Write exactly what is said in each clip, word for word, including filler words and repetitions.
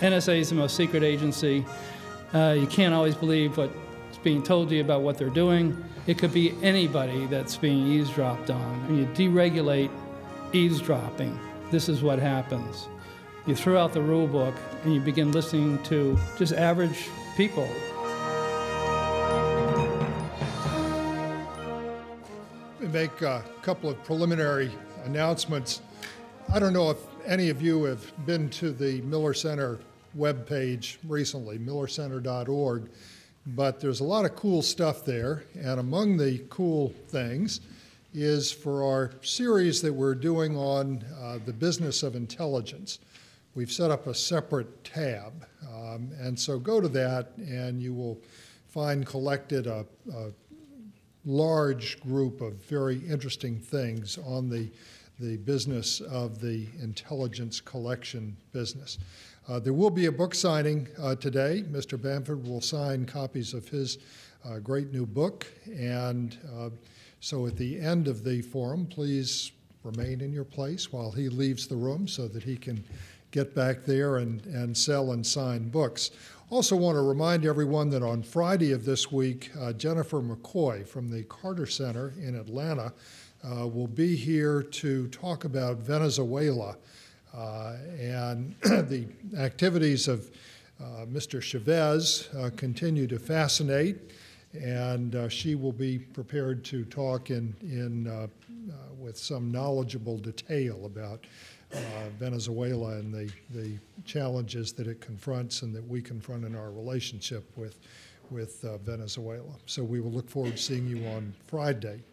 N S A is the most secret agency. Uh, you can't always believe what's being told to you about what they're doing. It could be anybody that's being eavesdropped on. When you deregulate eavesdropping, this is what happens. You throw out the rule book and you begin listening to just average people. Let me make a couple of preliminary announcements. I don't know if any of you have been to the Miller Center webpage recently, miller center dot org, but there's a lot of cool stuff there, and among the cool things is for our series that we're doing on uh, the business of intelligence. We've set up a separate tab, um, and so go to that and you will find collected a, a large group of very interesting things on the, the business of the intelligence collection business. Uh, there will be a book signing uh, today. Mister Bamford will sign copies of his uh, great new book, and uh, so at the end of the forum, please remain in your place while he leaves the room so that he can get back there and, and sell and sign books. Also want to remind everyone that on Friday of this week, uh, Jennifer McCoy from the Carter Center in Atlanta uh, will be here to talk about Venezuela uh, and the activities of uh, Mister Chavez uh, continue to fascinate, and uh, she will be prepared to talk in, in uh, uh, with some knowledgeable detail about Uh, Venezuela and the, the challenges that it confronts and that we confront in our relationship with, with uh, Venezuela. So we will look forward to seeing you on Friday.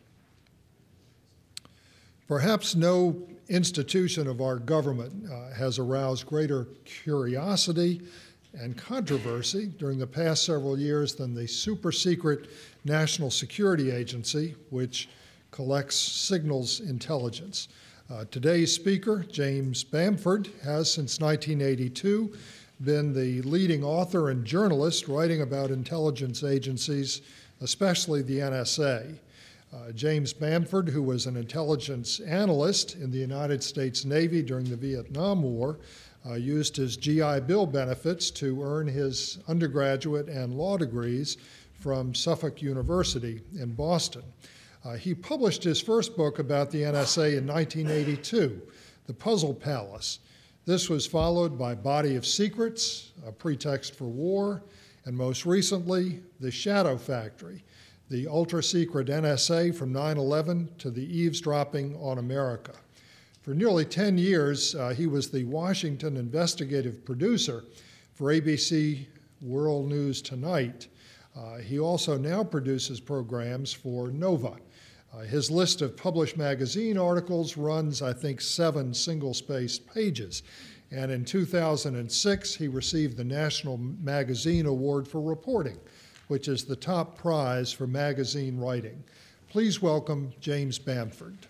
Perhaps no institution of our government uh, has aroused greater curiosity and controversy during the past several years than the super-secret National Security Agency, which collects signals intelligence. Uh, today's speaker, James Bamford, has since nineteen eighty-two been the leading author and journalist writing about intelligence agencies, especially the N S A. Uh, James Bamford, who was an intelligence analyst in the United States Navy during the Vietnam War, uh, used his G I Bill benefits to earn his undergraduate and law degrees from Suffolk University in Boston. Uh, he published his first book about the N S A in nineteen eighty-two, The Puzzle Palace. This was followed by Body of Secrets, A Pretext for War, and most recently, The Shadow Factory, the ultra-secret N S A from nine eleven to the eavesdropping on America. For nearly ten years, uh, he was the Washington investigative producer for A B C World News Tonight. Uh, he also now produces programs for Nova. Uh, his list of published magazine articles runs, I think, seven single-spaced pages. And in two thousand six, he received the National Magazine Award for Reporting, which is the top prize for magazine writing. Please welcome James Bamford.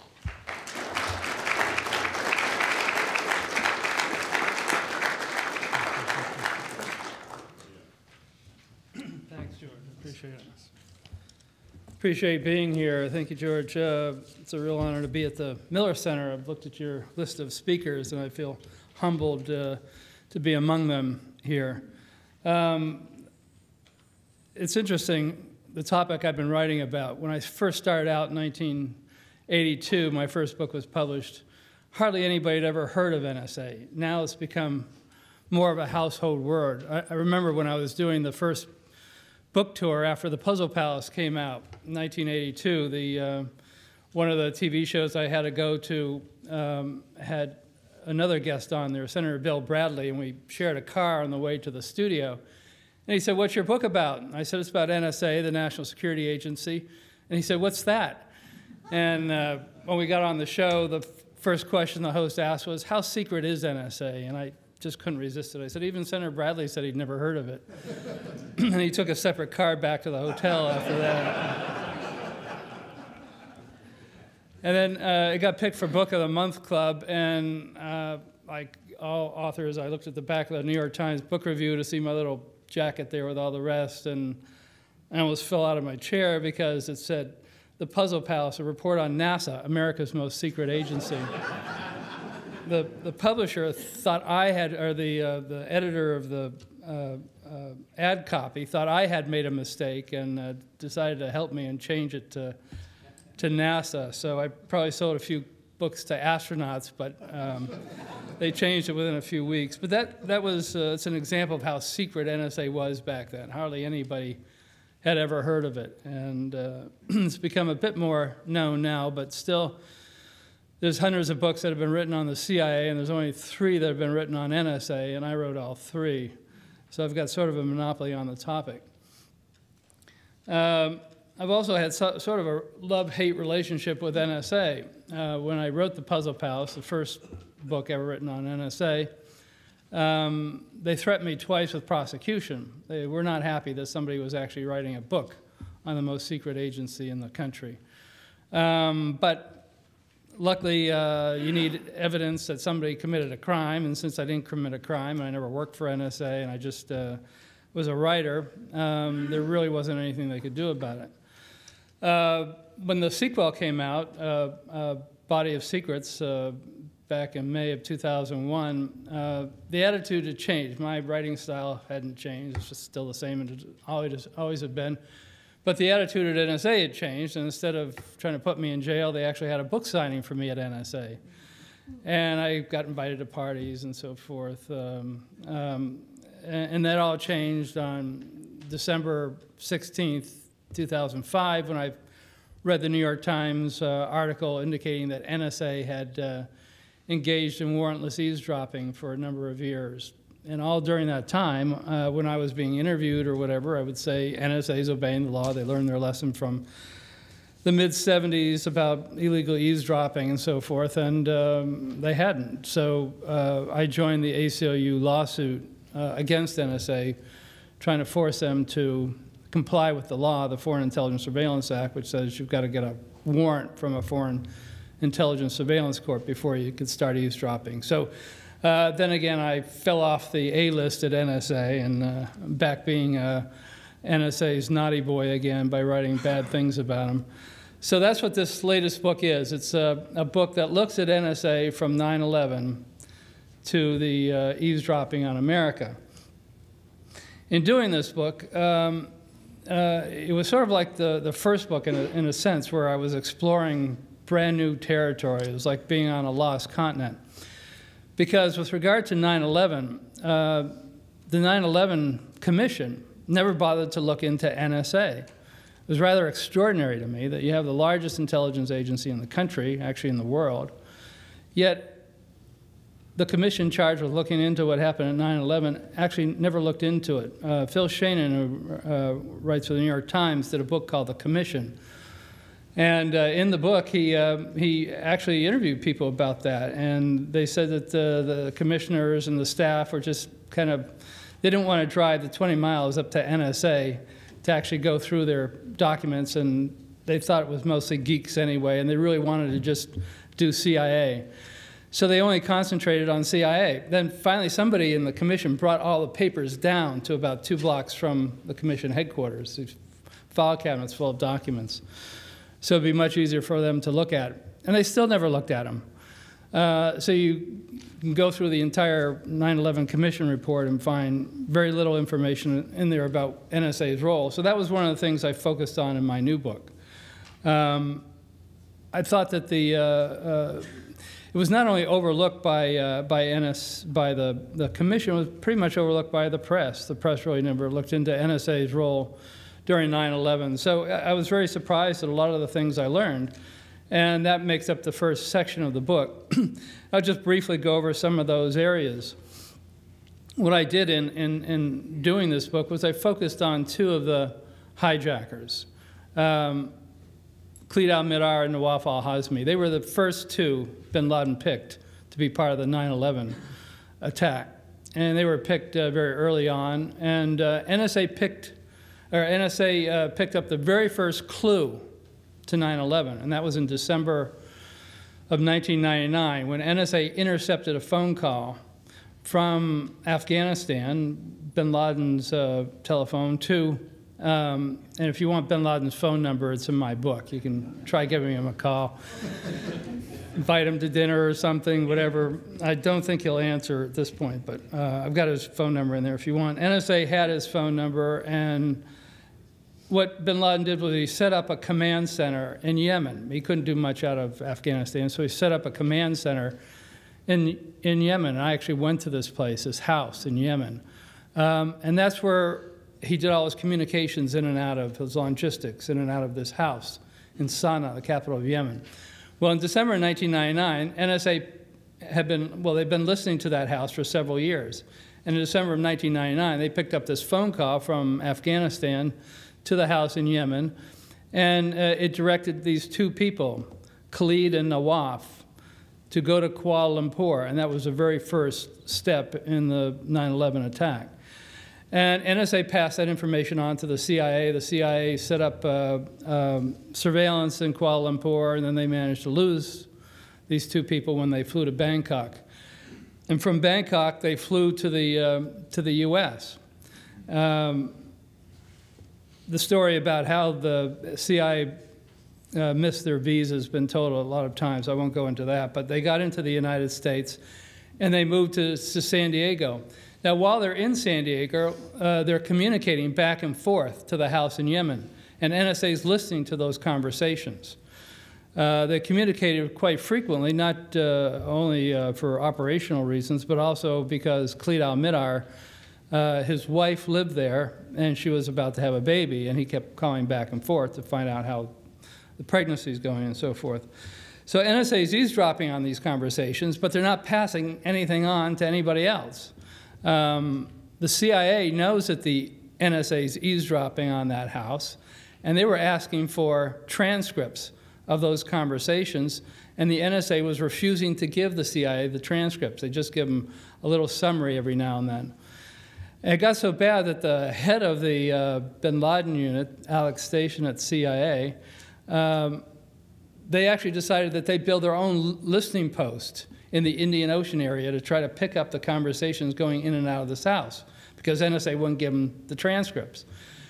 Thanks, George. Appreciate it. Appreciate being here. Thank you, George. Uh, it's a real honor to be at the Miller Center. I've looked at your list of speakers, and I feel humbled uh, to be among them here. Um, it's interesting, the topic I've been writing about. When I first started out in nineteen eighty-two, my first book was published. Hardly anybody had ever heard of N S A. Now it's become more of a household word. I, I remember when I was doing the first book tour after The Puzzle Palace came out in nineteen eighty-two. The, uh, one of the T V shows I had to go to um, had another guest on there, Senator Bill Bradley, and we shared a car on the way to the studio. And he said, "What's your book about?" And I said, "It's about N S A, the National Security Agency." And he said, "What's that?" And uh, when we got on the show, the f- first question the host asked was, "How secret is N S A?" And I just couldn't resist it. I said, "Even Senator Bradley said he'd never heard of it." And he took a separate car back to the hotel after that. And then uh, it got picked for Book of the Month Club, and uh, like all authors, I looked at the back of the New York Times Book Review to see my little jacket there with all the rest, and I almost fell out of my chair because it said, "The Puzzle Palace, a report on NASA, America's most secret agency." the, the publisher thought I had, or the, uh, the editor of the uh, uh, ad copy thought I had made a mistake and uh, decided to help me and change it to, to NASA. So I probably sold a few books to astronauts, but um, they changed it within a few weeks. But that, that was, uh, it's an example of how secret N S A was back then. Hardly anybody had ever heard of it. And uh, it's become a bit more known now, but still, there's hundreds of books that have been written on the C I A, and there's only three that have been written on N S A, and I wrote all three. So I've got sort of a monopoly on the topic. Um, I've also had so, sort of a love-hate relationship with N S A. Uh, when I wrote The Puzzle Palace, the first book ever written on N S A, um, they threatened me twice with prosecution. They were not happy that somebody was actually writing a book on the most secret agency in the country. Um, but luckily, uh, you need evidence that somebody committed a crime, and since I didn't commit a crime, and I never worked for N S A, and I just uh, was a writer, um, there really wasn't anything they could do about it. Uh, when the sequel came out, uh, uh, Body of Secrets, uh, back in May of two thousand one, uh, the attitude had changed. My writing style hadn't changed. It's just still the same and it always, always had been. But the attitude at N S A had changed, and instead of trying to put me in jail, they actually had a book signing for me at N S A. And I got invited to parties and so forth. Um, um, and, and that all changed on December sixteenth, two thousand five, when I read the New York Times uh, article indicating that N S A had uh, engaged in warrantless eavesdropping for a number of years. And all during that time, uh, when I was being interviewed or whatever, I would say N S A is obeying the law. They learned their lesson from the mid seventies about illegal eavesdropping and so forth, and um, they hadn't. So uh, I joined the A C L U lawsuit uh, against N S A, trying to force them to comply with the law, the Foreign Intelligence Surveillance Act, which says you've got to get a warrant from a foreign intelligence surveillance court before you could start eavesdropping. So uh, then again, I fell off the A list at N S A, and uh, back being uh, N S A's naughty boy again by writing bad things about him. So that's what this latest book is. It's a, a book that looks at N S A from nine eleven to the uh, eavesdropping on America. In doing this book, um, Uh, it was sort of like the, the first book in a, in a sense, where I was exploring brand new territory. It was like being on a lost continent. Because with regard to nine eleven, uh, the nine eleven Commission never bothered to look into N S A. It was rather extraordinary to me that you have the largest intelligence agency in the country, actually in the world, yet the commission charged with looking into what happened at nine eleven actually never looked into it. Uh, Phil Shainin, who uh, writes for the New York Times, did a book called The Commission. And uh, in the book, he, uh, he actually interviewed people about that. And they said that the, the commissioners and the staff were just kind of, they didn't want to drive the twenty miles up to N S A to actually go through their documents. And they thought it was mostly geeks anyway, and they really wanted to just do C I A. So they only concentrated on C I A. Then finally somebody in the commission brought all the papers down to about two blocks from the commission headquarters, these file cabinets full of documents. So it'd be much easier for them to look at. And they still never looked at them. Uh, so you can go through the entire nine eleven commission report and find very little information in there about N S A's role. So that was one of the things I focused on in my new book. Um, I thought that the uh, uh, it was not only overlooked by uh, by N S by the the commission, it was pretty much overlooked by the press. The press really never looked into N S A's role during nine eleven. So I was very surprised at a lot of the things I learned, and that makes up the first section of the book. I'll just briefly go over some of those areas. What I did in in, in doing this book was I focused on two of the hijackers. Um, Khalid al-Mihdhar and Nawaf al-Hazmi. They were the first two bin Laden picked to be part of the nine eleven attack. And they were picked uh, very early on. And uh, N S A picked, or N S A uh, picked up the very first clue to nine eleven, and that was in December of nineteen ninety-nine, when N S A intercepted a phone call from Afghanistan, bin Laden's uh, telephone, to Um, and if you want bin Laden's phone number, it's in my book. You can try giving him a call, invite him to dinner or something, whatever. I don't think he'll answer at this point, but uh, I've got his phone number in there if you want. N S A had his phone number, and what bin Laden did was he set up a command center in Yemen. He couldn't do much out of Afghanistan, so he set up a command center in, in Yemen. I actually went to this place, this house in Yemen. Um, and that's where he did all his communications in and out of, his logistics in and out of this house in Sana'a, the capital of Yemen. Well, in December of nineteen ninety-nine, N S A had been, well, they've been listening to that house for several years. And in December of nineteen ninety-nine, they picked up this phone call from Afghanistan to the house in Yemen, and uh, it directed these two people, Khalid and Nawaf, to go to Kuala Lumpur, and that was the very first step in the nine eleven attack. And N S A passed that information on to the C I A. The C I A set up uh, um, surveillance in Kuala Lumpur, and then they managed to lose these two people when they flew to Bangkok. And from Bangkok, they flew to the, uh, to the U S. Um, the story about how the C I A uh, missed their visas has been told a lot of times. I won't go into that. But they got into the United States, and they moved to, to San Diego. Now, while they're in San Diego, uh, they're communicating back and forth to the house in Yemen, and N S A is listening to those conversations. Uh, they communicated quite frequently, not uh, only uh, for operational reasons, but also because Khalid al-Mihdhar, uh, his wife lived there, and she was about to have a baby, and he kept calling back and forth to find out how the pregnancy is going and so forth. So N S A is eavesdropping on these conversations, but they're not passing anything on to anybody else. Um, the C I A knows that the N S A is eavesdropping on that house, and they were asking for transcripts of those conversations, and the N S A was refusing to give the C I A the transcripts. They just give them a little summary every now and then. And it got so bad that the head of the uh, bin Laden unit, Alex Station at C I A, um, they actually decided that they'd build their own listening post in the Indian Ocean area to try to pick up the conversations going in and out of this house, because N S A wouldn't give them the transcripts.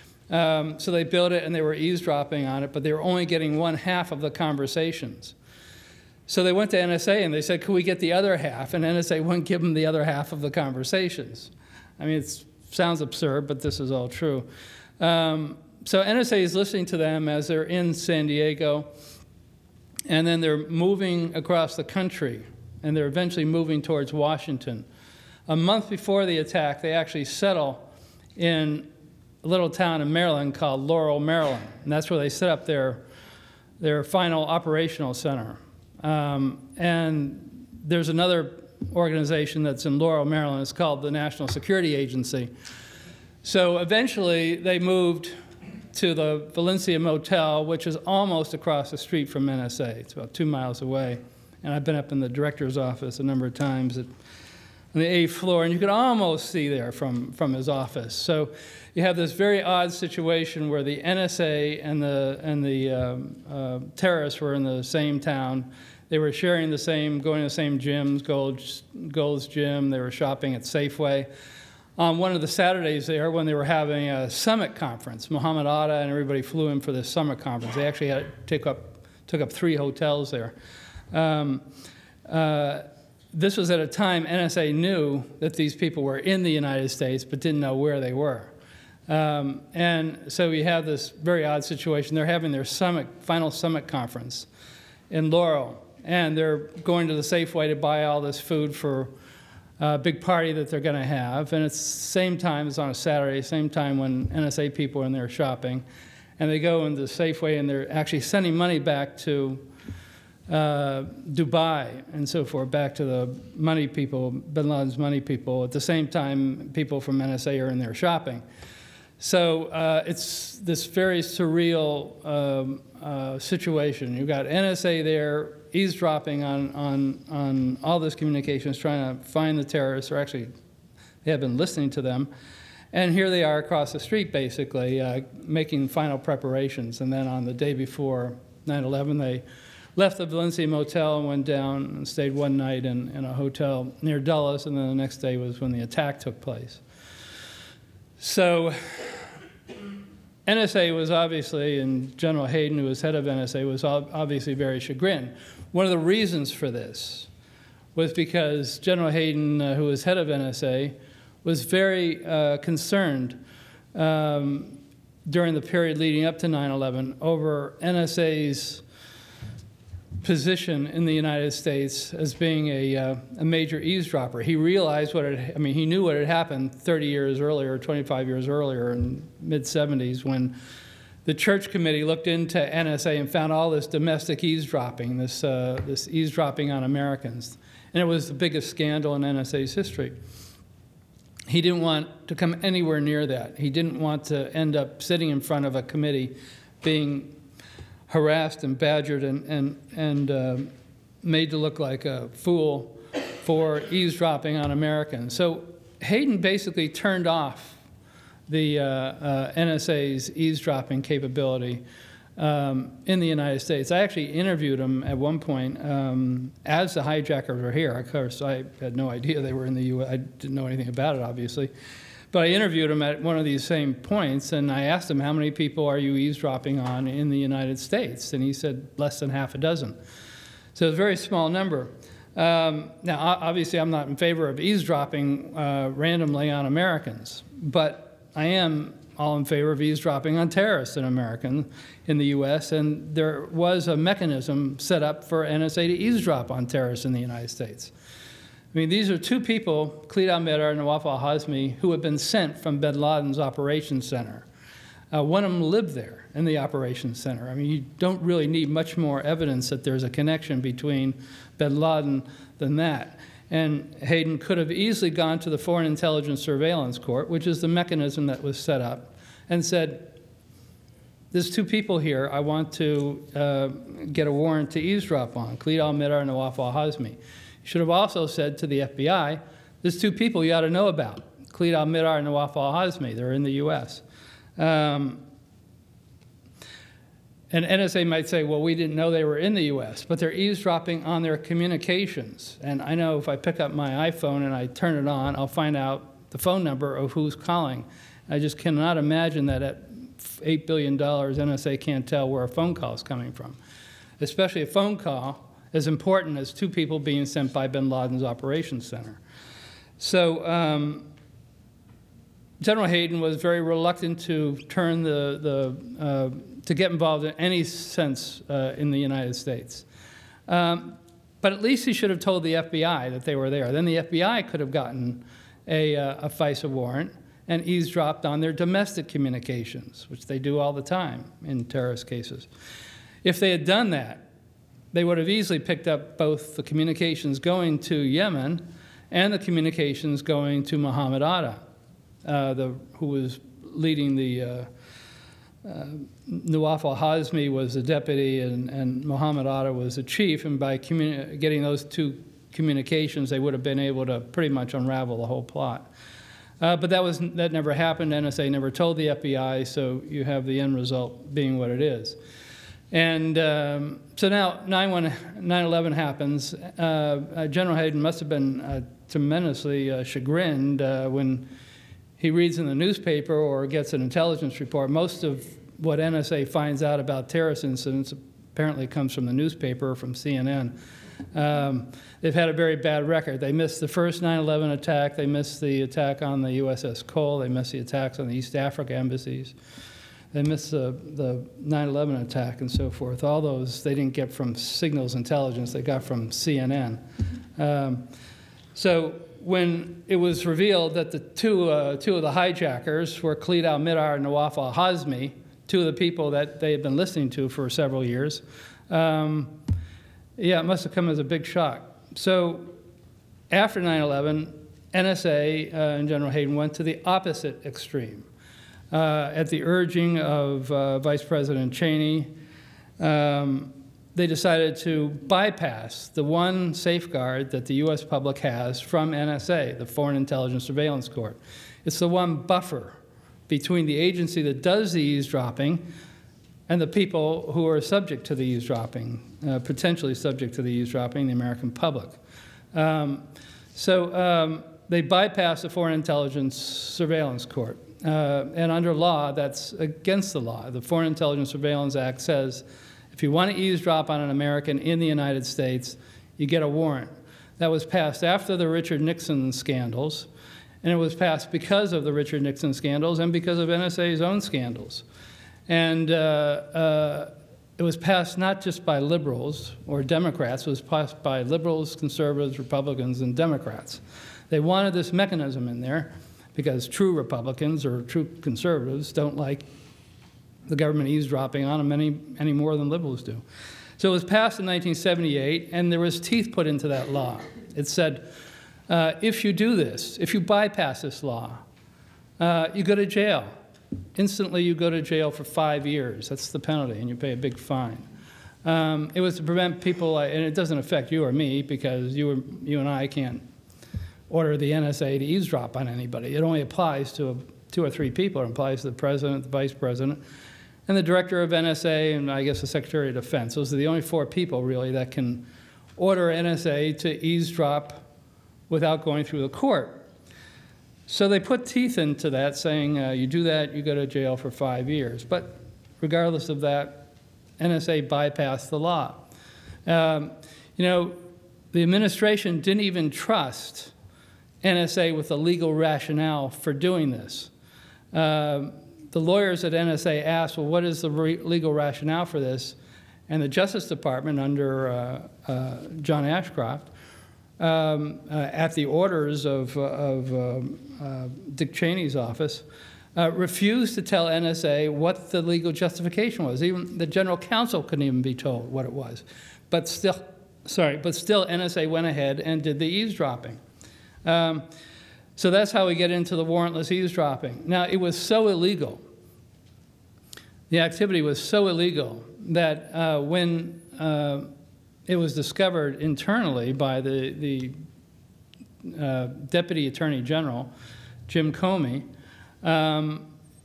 Um, so they built it, and they were eavesdropping on it, but they were only getting one half of the conversations. So they went to N S A, and they said, could we get the other half? And N S A wouldn't give them the other half of the conversations. I mean, it sounds absurd, but this is all true. Um, so N S A is listening to them as they're in San Diego, and then they're moving across the country, and they're eventually moving towards Washington. A month before the attack, they actually settle in a little town in Maryland called Laurel, Maryland, and that's where they set up their, their final operational center. Um, and there's another organization that's in Laurel, Maryland. It's called the National Security Agency. So eventually, they moved to the Valencia Motel, which is almost across the street from N S A. It's about two miles away. And I've been up in the director's office a number of times at, on the eighth floor, and you could almost see there from, from his office. So you have this very odd situation where the N S A and the, and the um, uh, terrorists were in the same town. They were sharing the same, going to the same gyms, Gold's, Gold's Gym. They were shopping at Safeway. On one of the Saturdays there, when they were having a summit conference, Muhammad Atta and everybody flew in for this summit conference. They actually had to take up, took up three hotels there. Um, uh, this was at a time N S A knew that these people were in the United States but didn't know where they were. Um, and so we have this very odd situation. They're having their summit, final summit conference in Laurel, and they're going to the Safeway to buy all this food for a big party that they're going to have. And it's the same time, it's on a Saturday, same time when N S A people are in there shopping. And they go into the Safeway, and they're actually sending money back to Uh, Dubai and so forth, back to the money people, bin Laden's money people. At the same time, people from N S A are in there shopping. So uh, it's this very surreal um, uh, situation. You've got N S A there eavesdropping on, on, on all this communications, trying to find the terrorists, or actually they have been listening to them. And here they are across the street, basically, uh, making final preparations. And then on the day before nine eleven, they left the Valencia Motel and went down and stayed one night in, in a hotel near Dulles, and then the next day was when the attack took place. So N S A was obviously, and General Hayden, who was head of N S A, was ob- obviously very chagrined. One of the reasons for this was because General Hayden, uh, who was head of N S A, was very uh, concerned um, during the period leading up to nine eleven over N S A's position in the United States as being a, uh, a major eavesdropper. He realized what had, I mean, he knew what had happened thirty years earlier, twenty-five years earlier in mid seventies when the Church Committee looked into N S A and found all this domestic eavesdropping, this, uh, this eavesdropping on Americans. And it was the biggest scandal in N S A's history. He didn't want to come anywhere near that. He didn't want to end up sitting in front of a committee being harassed and badgered and, and, and uh, made to look like a fool for eavesdropping on Americans. So Hayden basically turned off the uh, uh, N S A's eavesdropping capability um, in the United States. I actually interviewed him at one point um, as the hijackers were here. Of course, I had no idea they were in the U S. I didn't know anything about it, obviously. But I interviewed him at one of these same points, and I asked him, how many people are you eavesdropping on in the United States? And he said, less than half a dozen. So it's a very small number. Um, now, obviously, I'm not in favor of eavesdropping uh, randomly on Americans, but I am all in favor of eavesdropping on terrorists in America, in the U S, and there was a mechanism set up for N S A to eavesdrop on terrorists in the United States. I mean, these are two people, Khalid Ahmed and Nawaf al-Hazmi, who had been sent from bin Laden's operations center. Uh, one of them lived there in the operations center. I mean, you don't really need much more evidence that there's a connection between bin Laden than that. And Hayden could have easily gone to the Foreign Intelligence Surveillance Court, which is the mechanism that was set up, and said, there's two people here I want to uh, get a warrant to eavesdrop on, Khalid al-Mihdhar and Nawaf al-Hazmi. He should have also said to the F B I, there's two people you ought to know about, Khalid al-Mihdhar and Nawaf al-Hazmi. They're in the U S. Um, And N S A might say, well, we didn't know they were in the U S, but they're eavesdropping on their communications. And I know if I pick up my iPhone and I turn it on, I'll find out the phone number of who's calling. I just cannot imagine that at eight billion dollars, N S A can't tell where a phone call is coming from, especially a phone call as important as two people being sent by bin Laden's operations center. So um, General Hayden was very reluctant to turn the, the uh, to get involved in any sense uh, in the United States. Um, but at least he should have told the F B I that they were there. Then the F B I could have gotten a, uh, a FISA warrant and eavesdropped on their domestic communications, which they do all the time in terrorist cases. If they had done that, they would have easily picked up both the communications going to Yemen and the communications going to Mohammed Atta, uh, the, who was leading the uh, Uh, Nawaf al-Hazmi was the deputy, and, and Mohammed Atta was the chief, and by getting those two communications, they would have been able to pretty much unravel the whole plot. Uh, but that, was, that never happened. N S A never told the F B I, so you have the end result being what it is. And um, so now nine eleven happens. Uh, uh, General Hayden must have been uh, tremendously uh, chagrined uh, when he reads in the newspaper or gets an intelligence report. Most of what N S A finds out about terrorist incidents apparently comes from the newspaper or from C N N. Um, they've had a very bad record. They missed the first nine eleven attack. They missed the attack on the U S S Cole. They missed the attacks on the East Africa embassies. They missed the, the nine eleven attack and so forth. All those they didn't get from signals intelligence. They got from C N N. Um, so when it was revealed that the two, uh, two of the hijackers were Khalid al-Mihdhar and Nawaf al-Hazmi, two of the people that they had been listening to for several years, um, yeah, it must have come as a big shock. So after nine eleven, N S A uh, and General Hayden went to the opposite extreme. Uh, at the urging of uh, Vice President Cheney, um, they decided to bypass the one safeguard that the U S public has from N S A, the Foreign Intelligence Surveillance Court. It's the one buffer between the agency that does the eavesdropping and the people who are subject to the eavesdropping, uh, potentially subject to the eavesdropping, the American public. Um, so um, they bypassed the Foreign Intelligence Surveillance Court. uh, and under law, that's against the law. The Foreign Intelligence Surveillance Act says if you want to eavesdrop on an American in the United States, you get a warrant. That was passed after the Richard Nixon scandals, and it was passed because of the Richard Nixon scandals and because of N S A's own scandals. And uh, uh, it was passed not just by liberals or Democrats, it was passed by liberals, conservatives, Republicans, and Democrats. They wanted this mechanism in there because true Republicans or true conservatives don't like the government eavesdropping on them any, any more than liberals do. So it was passed in nineteen seventy-eight, and there was teeth put into that law. It said, uh, if you do this, if you bypass this law, uh, you go to jail. Instantly, you go to jail for five years. That's the penalty, and you pay a big fine. Um, it was to prevent people, like, and it doesn't affect you or me because you, or, you and I can't order the N S A to eavesdrop on anybody. It only applies to a, two or three people. It applies to the president, the vice president, and the director of N S A, and I guess the Secretary of Defense. Those are the only four people, really, that can order N S A to eavesdrop without going through the court. So they put teeth into that, saying uh, you do that, you go to jail for five years. But regardless of that, N S A bypassed the law. Um, you know, the administration didn't even trust N S A with a legal rationale for doing this. Um, The lawyers at N S A asked, well, what is the re legal rationale for this? And the Justice Department, under uh, uh, John Ashcroft, um, uh, at the orders of, uh, of um, uh, Dick Cheney's office, uh, refused to tell N S A what the legal justification was. Even the general counsel couldn't even be told what it was. But still, sorry, but still N S A went ahead and did the eavesdropping. Um, So that's how we get into the warrantless eavesdropping. Now, it was so illegal, the activity was so illegal that uh, when uh, it was discovered internally by the, the uh, Deputy Attorney General, Jim Comey, um,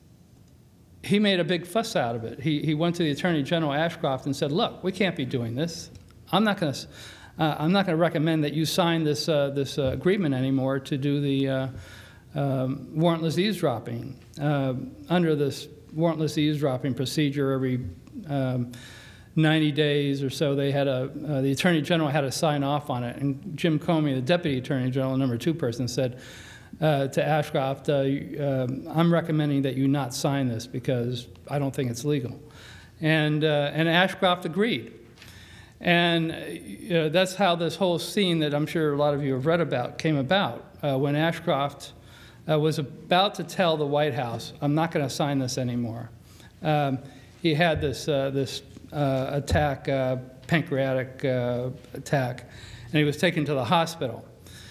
he made a big fuss out of it. He, he went to the Attorney General Ashcroft and said, look, we can't be doing this. I'm not going to... Uh, I'm not going to recommend that you sign this, uh, this uh, agreement anymore to do the uh, um, warrantless eavesdropping. Uh, under this warrantless eavesdropping procedure, every um, ninety days or so, they had a, uh, the Attorney General had to sign off on it. And Jim Comey, the Deputy Attorney General, number two person, said uh, to Ashcroft, uh, um, I'm recommending that you not sign this because I don't think it's legal. And, uh, and Ashcroft agreed. And you know, that's how this whole scene that I'm sure a lot of you have read about came about. Uh, when Ashcroft uh, was about to tell the White House, I'm not going to sign this anymore. Um, he had this, uh, this uh, attack, uh, pancreatic uh, attack, and he was taken to the hospital.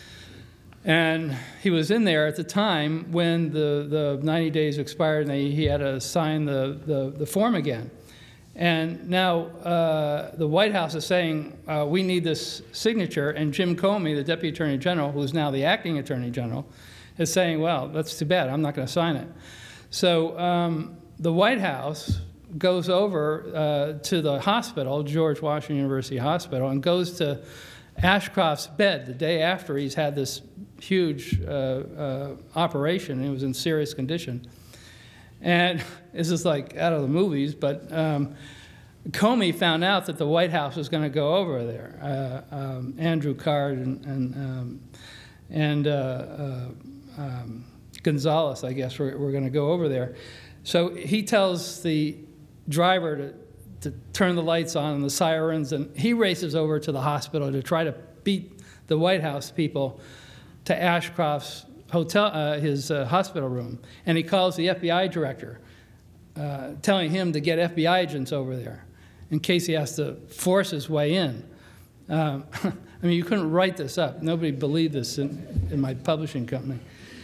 And he was in there at the time when the, the ninety days expired and he had to sign the, the, the form again. And now uh, the White House is saying, uh, we need this signature, and Jim Comey, the Deputy Attorney General, who's now the Acting Attorney General, is saying, well, that's too bad, I'm not going to sign it. So um, the White House goes over uh, to the hospital, George Washington University Hospital, and goes to Ashcroft's bed the day after he's had this huge uh, uh, operation, and he was in serious condition. And this is like out of the movies, but um, Comey found out that the White House was going to go over there. Uh, um, Andrew Card and, and, um, and uh, uh, um, Gonzalez, I guess, were, were going to go over there. So he tells the driver to, to turn the lights on and the sirens, and he races over to the hospital to try to beat the White House people to Ashcroft's hotel, uh, his uh, hospital room, and he calls the F B I director, uh, telling him to get F B I agents over there in case he has to force his way in. Um, I mean, you couldn't write this up. Nobody believed this in, in my publishing company.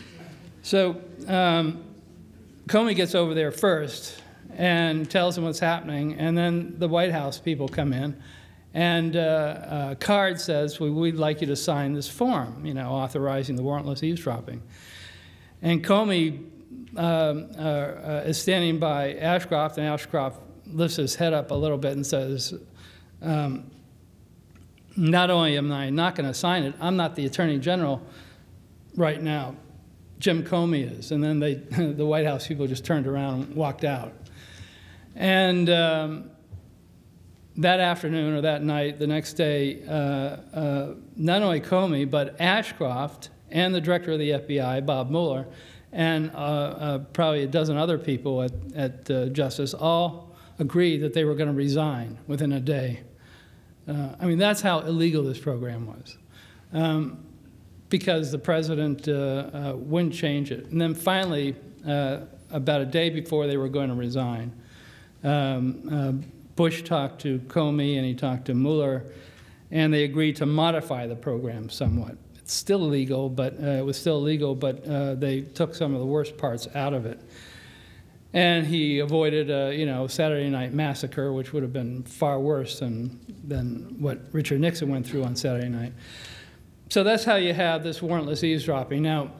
So um, Comey gets over there first and tells him what's happening, and then the White House people come in. And uh, uh, Card says, well, we'd like you to sign this form, you know, authorizing the warrantless eavesdropping. And Comey um, uh, uh, is standing by Ashcroft, and Ashcroft lifts his head up a little bit and says, um, not only am I not going to sign it, I'm not the Attorney General right now. Jim Comey is. And then they, the White House people just turned around and walked out. And um, that afternoon or that night, the next day, uh, uh, not only Comey, but Ashcroft and the director of the F B I, Bob Mueller, and uh, uh, probably a dozen other people at, at uh, Justice all agreed that they were going to resign within a day. Uh, I mean, that's how illegal this program was, um, because the president uh, uh, wouldn't change it. And then finally, uh, about a day before they were going to resign, um, uh, Bush talked to Comey and he talked to Mueller, and they agreed to modify the program somewhat. It's still illegal, but uh, it was still illegal, but uh, they took some of the worst parts out of it. And he avoided a, you know, Saturday Night Massacre, which would have been far worse than, than what Richard Nixon went through on Saturday night. So that's how you have this warrantless eavesdropping. Now,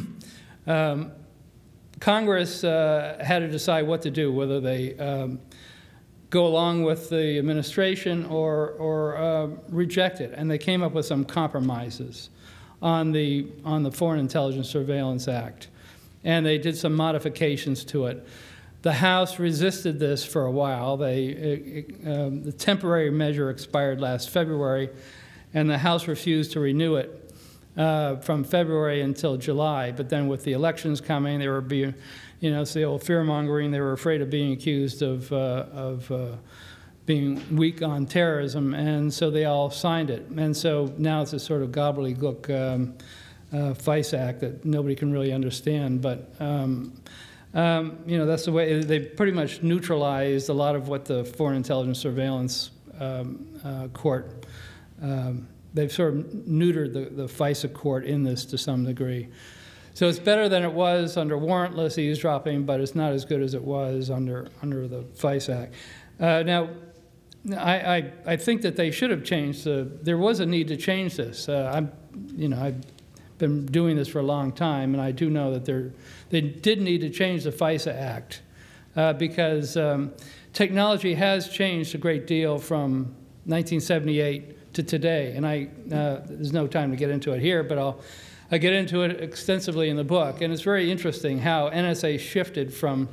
um, Congress uh, had to decide what to do, whether they um, go along with the administration or, or uh, reject it. And they came up with some compromises on the, on the Foreign Intelligence Surveillance Act. And they did some modifications to it. The House resisted this for a while. They, it, it, um, the temporary measure expired last February, and the House refused to renew it uh, from February until July. But then with the elections coming, they were being, you know, it's the old fear-mongering. They were afraid of being accused of, uh, of uh, being weak on terrorism, and so they all signed it. And so now it's a sort of gobbledygook um, Uh, FICE Act that nobody can really understand, but um, um, you know, that's the way they pretty much neutralized a lot of what the Foreign Intelligence Surveillance um, uh, Court, um, they've sort of neutered the, the FISA court in this to some degree. So it's better than it was under warrantless eavesdropping, but it's not as good as it was under, under the FICE Act. Uh, now, I, I, I think that they should have changed, the, there was a need to change this. Uh, I'm, you know, I've been doing this for a long time, and I do know that they're, they did need to change the FISA Act uh, because um, technology has changed a great deal from nineteen seventy-eight to today. And I, uh, there's no time to get into it here, but I'll, I get into it extensively in the book. And it's very interesting how N S A shifted from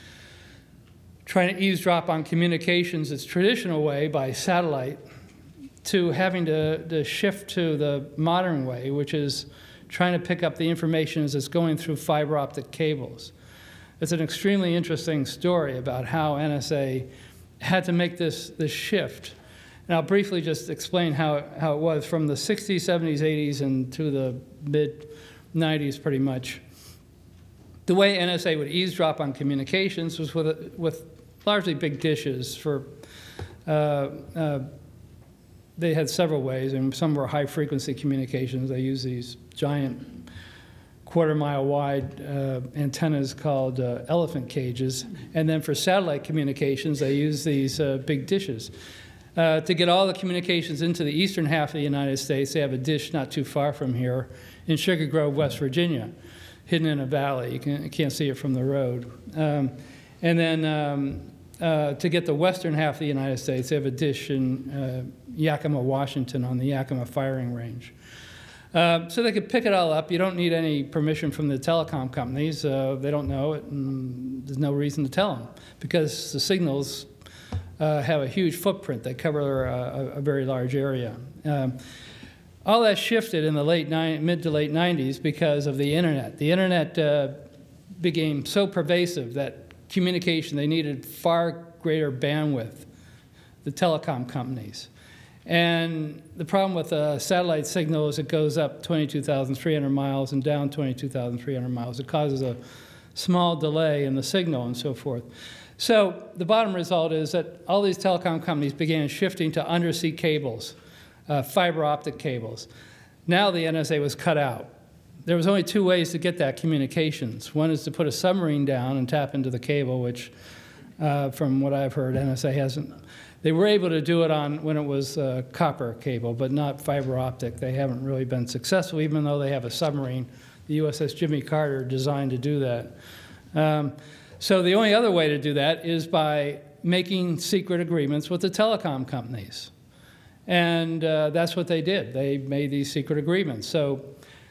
trying to eavesdrop on communications its traditional way by satellite to having to, to shift to the modern way, which is trying to pick up the information as it's going through fiber optic cables. It's an extremely interesting story about how N S A had to make this, this shift. And I'll briefly just explain how, how it was from the sixties, seventies, eighties, and to the mid nineties pretty much. The way N S A would eavesdrop on communications was with, with largely big dishes for uh, uh, they had several ways, and some were high-frequency communications. They used these giant quarter-mile wide uh, antennas called uh, elephant cages. And then for satellite communications, they used these uh, big dishes. Uh, to get all the communications into the eastern half of the United States, they have a dish not too far from here in Sugar Grove, West Virginia, hidden in a valley. You, can, you can't see it from the road. Um, and then um, Uh, to get the western half of the United States, they have a dish in uh, Yakima, Washington, on the Yakima firing range. Uh, so they could pick it all up. You don't need any permission from the telecom companies. Uh, they don't know it, and there's no reason to tell them, because the signals uh, have a huge footprint. They cover a, a very large area. Um, all that shifted in the late ni- mid to late nineties because of the internet. The internet uh, became so pervasive that communication, they needed far greater bandwidth, the telecom companies. And the problem with a satellite signal is it goes up twenty-two thousand three hundred miles and down twenty-two thousand three hundred miles. It causes a small delay in the signal and so forth. So the bottom result is that all these telecom companies began shifting to undersea cables, uh, fiber optic cables. Now the N S A was cut out. There was only two ways to get that communications. One is to put a submarine down and tap into the cable, which, uh, from what I've heard, N S A hasn't. They were able to do it on when it was uh, copper cable, but not fiber optic. They haven't really been successful, even though they have a submarine, the U S S Jimmy Carter, designed to do that. Um, so the only other way to do that is by making secret agreements with the telecom companies. And uh, that's what they did. They made these secret agreements. So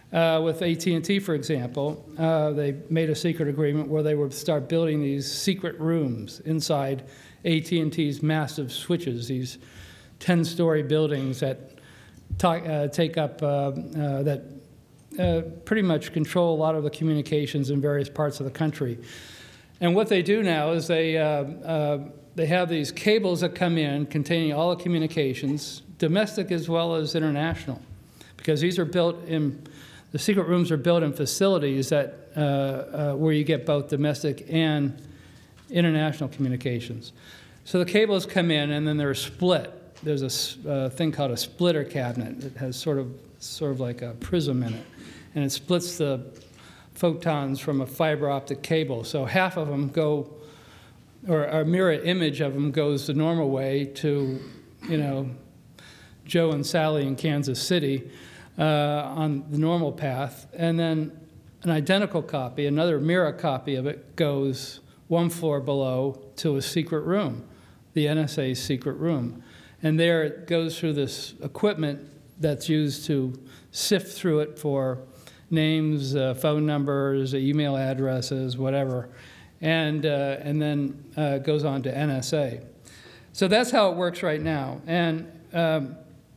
Uh, with A T and T, for example, uh, they made a secret agreement where they would start building these secret rooms inside A T and T's massive switches, these ten-story buildings that talk, uh, take up, uh, uh, that uh, pretty much control a lot of the communications in various parts of the country. And what they do now is they, uh, uh, they have these cables that come in containing all the communications, domestic as well as international, because these are built in, the secret rooms are built in facilities that, uh, uh, where you get both domestic and international communications. So the cables come in and then they're split. There's a uh, thing called a splitter cabinet. It has sort of, sort of like a prism in it, and it splits the photons from a fiber optic cable. So half of them go, or a mirror image of them goes the normal way to, you know, Joe and Sally in Kansas City uh, on the normal path, and then an identical copy, another mirror copy of it, goes one floor below to a secret room, the N S A's secret room. And there it goes through this equipment that's used to sift through it for names, uh, phone numbers, email addresses, whatever, and, uh, and then uh, goes on to N S A. So that's how it works right now. And um,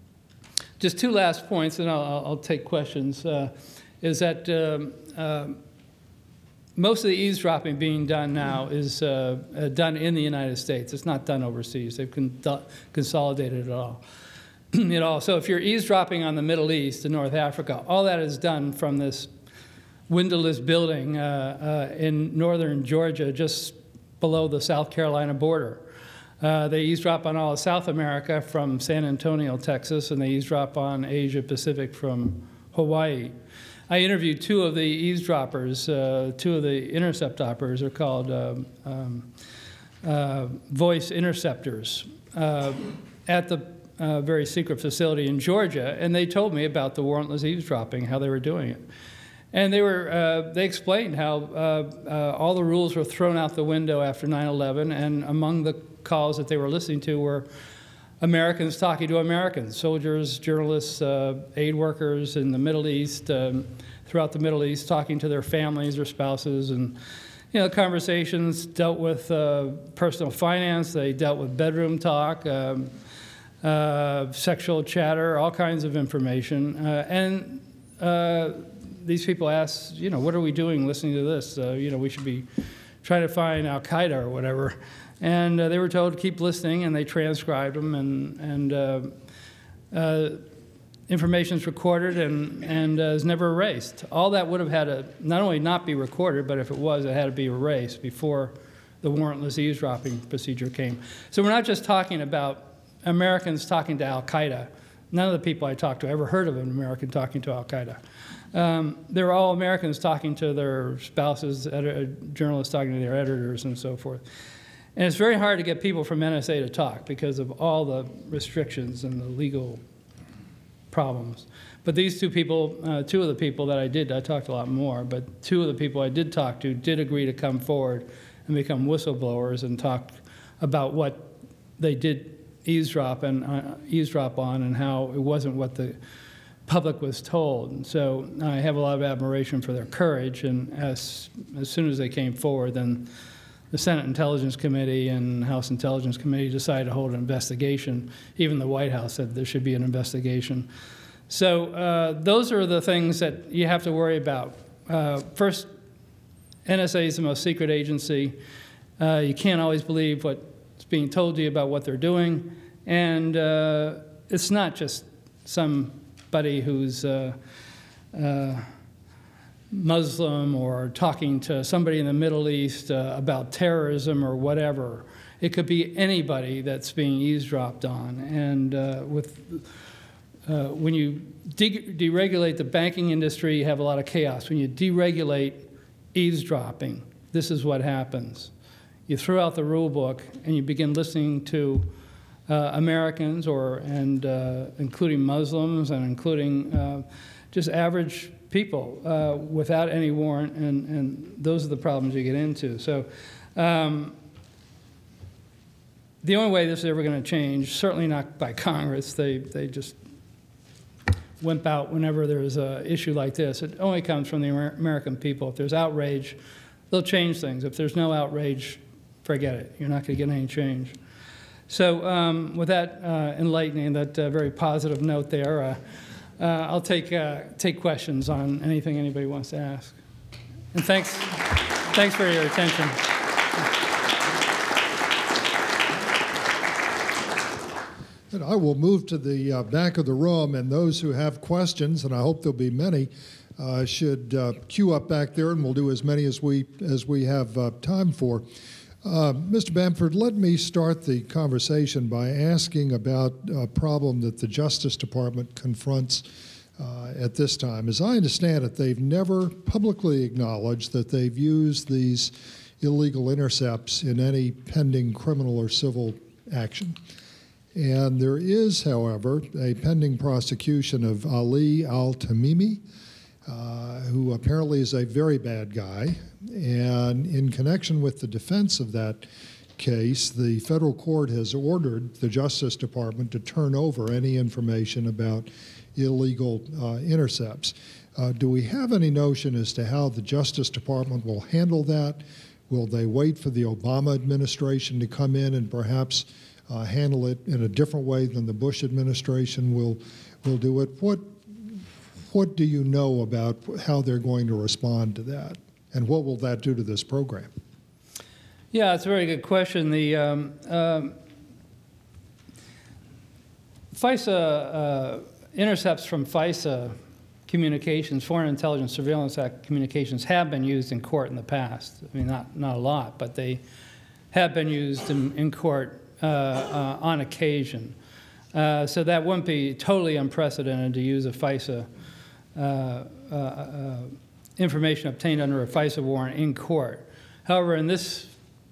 just two last points, and I'll, I'll take questions, uh, is that um, uh, most of the eavesdropping being done now is uh, uh, done in the United States. It's not done overseas. They've con consolidated it all. it all. So if you're eavesdropping on the Middle East and North Africa, all that is done from this windowless building uh, uh, in northern Georgia, just below the South Carolina border. Uh, they eavesdrop on all of South America from San Antonio, Texas, and they eavesdrop on Asia Pacific from Hawaii. I interviewed two of the eavesdroppers, uh, two of the intercept operators. Are called um, um, uh, voice interceptors uh, at the uh, very secret facility in Georgia, and they told me about the warrantless eavesdropping, how they were doing it. And they were, uh, they explained how uh, uh, all the rules were thrown out the window after nine eleven, and among the calls that they were listening to were Americans talking to Americans, soldiers, journalists, uh, aid workers in the Middle East, um, throughout the Middle East, talking to their families or spouses. And, you know, conversations dealt with uh, personal finance, they dealt with bedroom talk, um, uh, sexual chatter, all kinds of information. Uh, and uh, these people asked, you know, what are we doing listening to this? Uh, you know, we should be trying to find Al-Qaeda or whatever. And uh, they were told to keep listening, and they transcribed them, and, and uh, uh, information's recorded and, and uh, is never erased. All that would have had to not only not be recorded, but if it was, it had to be erased before the warrantless eavesdropping procedure came. So we're not just talking about Americans talking to Al-Qaeda. None of the people I talked to ever heard of an American talking to Al-Qaeda. Um, they were all Americans talking to their spouses, journalists talking to their editors, and so forth. And it's very hard to get people from N S A to talk because of all the restrictions and the legal problems. But these two people, uh, two of the people that I did, I talked a lot more, but two of the people I did talk to did agree to come forward and become whistleblowers and talk about what they did eavesdrop and uh, eavesdrop on and how it wasn't what the public was told. And so I have a lot of admiration for their courage, and as, as soon as they came forward, then the Senate Intelligence Committee and House Intelligence Committee decided to hold an investigation. Even the White House said there should be an investigation. So uh, those are the things that you have to worry about. Uh, first, N S A is the most secret agency. Uh, you can't always believe what's being told to you about what they're doing. And uh, it's not just somebody who's uh, uh, Muslim or talking to somebody in the Middle East uh, about terrorism or whatever. It could be anybody that's being eavesdropped on. And uh, with, uh, when you de deregulate the banking industry, you have a lot of chaos. When you deregulate eavesdropping, this is what happens. You throw out the rule book and you begin listening to uh, Americans, or and uh, including Muslims and including uh, just average people uh, without any warrant, and, and those are the problems you get into. So um, the only way this is ever going to change, certainly not by Congress, they, they just wimp out whenever there's an issue like this. It only comes from the Amer- American people. If there's outrage, they'll change things. If there's no outrage, forget it. You're not going to get any change. So um, with that uh, enlightening, that uh, very positive note there, uh, uh, I'll take uh, take questions on anything anybody wants to ask. And thanks, thanks for your attention. And I will move to the uh, back of the room, and those who have questions, and I hope there'll be many, uh, should uh, queue up back there, and we'll do as many as we as we have uh, time for. Uh, Mister Bamford, let me start the conversation by asking about a problem that the Justice Department confronts uh, at this time. As I understand it, they've never publicly acknowledged that they've used these illegal intercepts in any pending criminal or civil action. And there is, however, a pending prosecution of Ali Al-Tamimi, uh, who apparently is a very bad guy. And in connection with the defense of that case, the federal court has ordered the Justice Department to turn over any information about illegal uh, intercepts. Uh, do we have any notion as to how the Justice Department will handle that? Will they wait for the Obama administration to come in and perhaps uh, handle it in a different way than the Bush administration will will do it? What what do you know about how they're going to respond to that, and what will that do to this program? Yeah, it's a very good question. The um, um, FISA uh, intercepts from FISA communications, Foreign Intelligence Surveillance Act communications, have been used in court in the past. I mean, not not a lot, but they have been used in, in court uh, uh, on occasion. Uh, so that wouldn't be totally unprecedented to use a FISA uh, uh, uh, information obtained under a FISA warrant in court. However, in this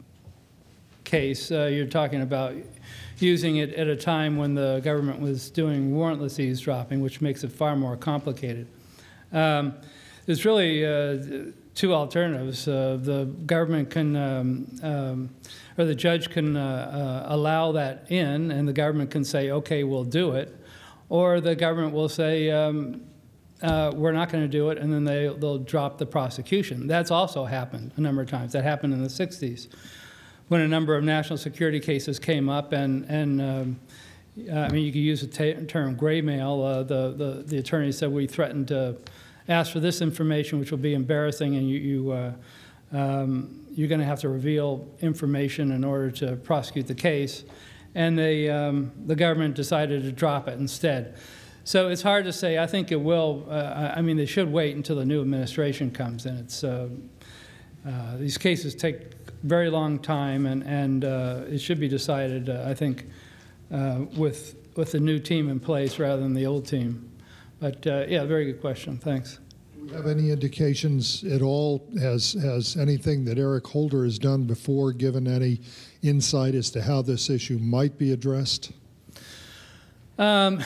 case, uh, you're talking about using it at a time when the government was doing warrantless eavesdropping, which makes it far more complicated. Um, there's really uh, two alternatives. Uh, the government can, um, um, or the judge can uh, uh, allow that in, and the government can say, okay, we'll do it. Or the government will say, um, uh, we're not going to do it, and then they, they'll drop the prosecution. That's also happened a number of times. That happened in the sixties. When a number of national security cases came up, and, and um, uh, I mean, you could use the ta- term gray mail. Uh, the, the, the attorney said, we threatened to ask for this information, which will be embarrassing, and you, you, uh, um, you're going to have to reveal information in order to prosecute the case. And they, um, the government decided to drop it instead. So it's hard to say. I think it will. Uh, I mean, they should wait until the new administration comes in. It's, uh, uh, these cases take very long time, and, and uh, it should be decided, uh, I think, uh, with, with the new team in place rather than the old team. But, uh, yeah, very good question. Thanks. Do we have any indications at all? Has, has anything that Eric Holder has done before given any insight as to how this issue might be addressed? Um,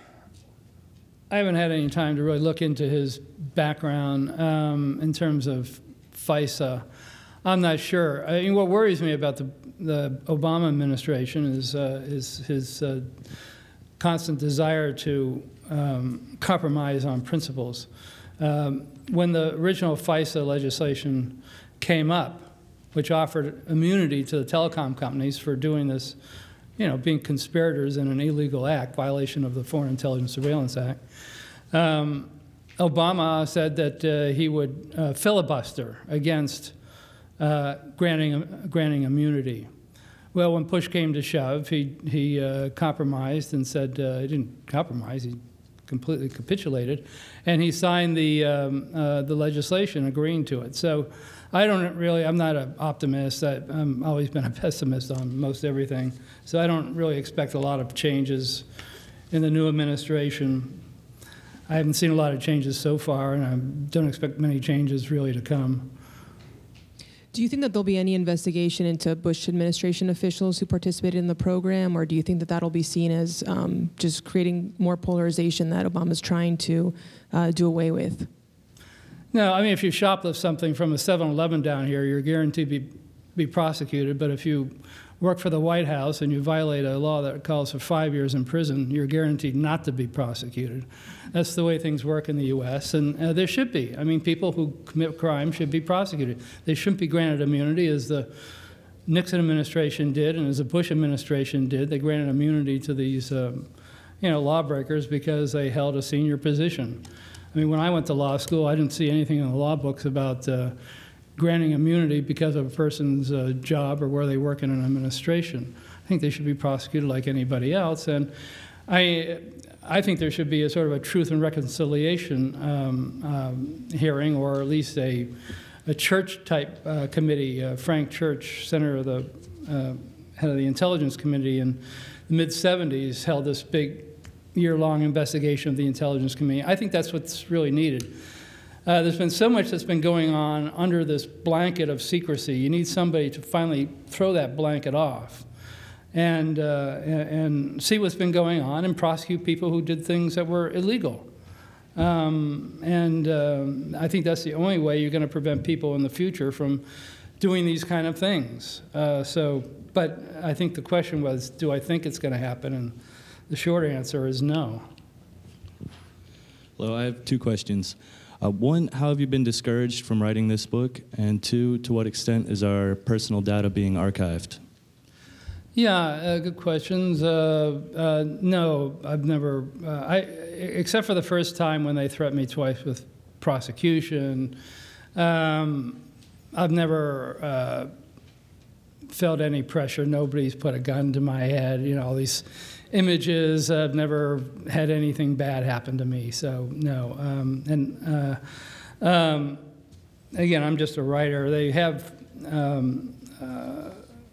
I haven't had any time to really look into his background um, in terms of FISA. I'm not sure. I mean, what worries me about the, the Obama administration is, uh, is his uh, constant desire to um, compromise on principles. Um, when the original FISA legislation came up, which offered immunity to the telecom companies for doing this, you know, being conspirators in an illegal act, violation of the Foreign Intelligence Surveillance Act, um, Obama said that uh, he would uh, filibuster against uh, granting granting immunity. Well, when push came to shove, he he uh, compromised and said uh, he didn't compromise. He completely capitulated, and he signed the um, uh, the legislation agreeing to it. So I don't really. I'm not an optimist. I, I've always been a pessimist on most everything. So I don't really expect a lot of changes in the new administration. I haven't seen a lot of changes so far, and I don't expect many changes really to come. Do you think that there'll be any investigation into Bush administration officials who participated in the program, or do you think that that'll be seen as um, just creating more polarization that Obama's trying to uh, do away with? No, I mean, if you shoplift something from a seven eleven down here, you're guaranteed to be, be prosecuted. But if you work for the White House and you violate a law that calls for five years in prison, you're guaranteed not to be prosecuted. That's the way things work in the U S, and uh, there should be. I mean, people who commit crime should be prosecuted. They shouldn't be granted immunity, as the Nixon administration did and as the Bush administration did. They granted immunity to these um, you know, lawbreakers because they held a senior position. I mean, when I went to law school, I didn't see anything in the law books about uh, granting immunity because of a person's uh, job or where they work in an administration. I think they should be prosecuted like anybody else. And I, I think there should be a sort of a truth and reconciliation um, um, hearing, or at least a, a church-type uh, committee. Uh, Frank Church, senator of the uh, head of the Intelligence Committee in the mid seventies, held this big year-long investigation of the Intelligence Committee. I think that's what's really needed. Uh, there's been so much that's been going on under this blanket of secrecy. You need somebody to finally throw that blanket off and, uh, and see what's been going on and prosecute people who did things that were illegal. Um, and um, I think that's the only way you're going to prevent people in the future from doing these kind of things. Uh, so, but I think the question was, do I think it's going to happen? And the short answer is no. Hello, I have two questions. Uh, one, how have you been discouraged from writing this book? And two, to what extent is our personal data being archived? Yeah, uh, good questions. Uh, uh, no, I've never, uh, I, except for the first time when they threatened me twice with prosecution, um, I've never uh, felt any pressure. Nobody's put a gun to my head, you know, all these images. I've never had anything bad happen to me, so no. Um, and uh, um, again, I'm just a writer. They have um, uh,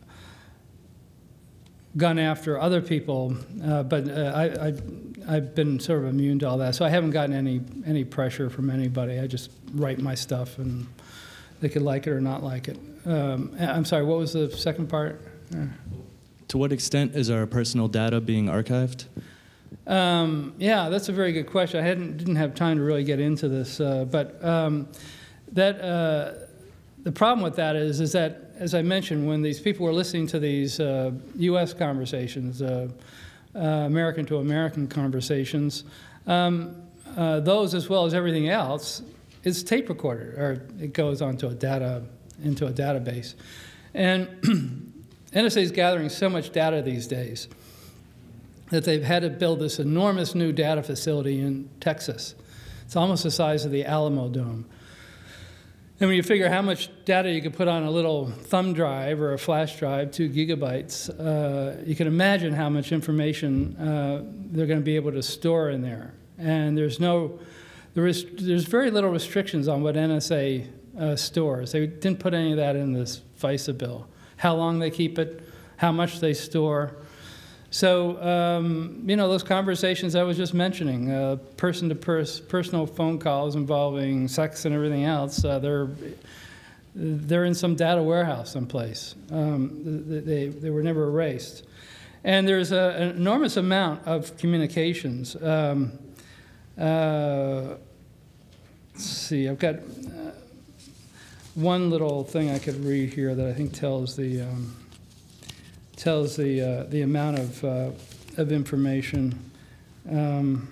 gone after other people, uh, but uh, I, I, I've been sort of immune to all that, so I haven't gotten any any pressure from anybody. I just write my stuff, and they could like it or not like it. Um, I'm sorry, what was the second part? Uh, To what extent is our personal data being archived? Um, yeah, that's a very good question. I hadn't didn't have time to really get into this, uh, but um, that uh, the problem with that is is that, as I mentioned, when these people were listening to these uh, U S conversations, uh, uh, American to American conversations, um, uh, those as well as everything else is tape recorded, or it goes onto a data into a database, and N S A is gathering so much data these days that they've had to build this enormous new data facility in Texas. It's almost the size of the Alamo Dome. And when you figure how much data you could put on a little thumb drive or a flash drive, two gigabytes, uh, you can imagine how much information uh, they're going to be able to store in there. And there's no, there is, there's very little restrictions on what N S A uh, stores. They didn't put any of that in this FISA bill. How long they keep it, how much they store. So, um, you know, those conversations I was just mentioning, uh, person-to-person, personal phone calls involving sex and everything else, uh, they're, they're in some data warehouse someplace. Um, they, they were never erased. And there's a, an enormous amount of communications. Um, uh, let's see, I've got... Uh, one little thing I could read here that I think tells the um, tells the uh, the amount of uh, of information. Um,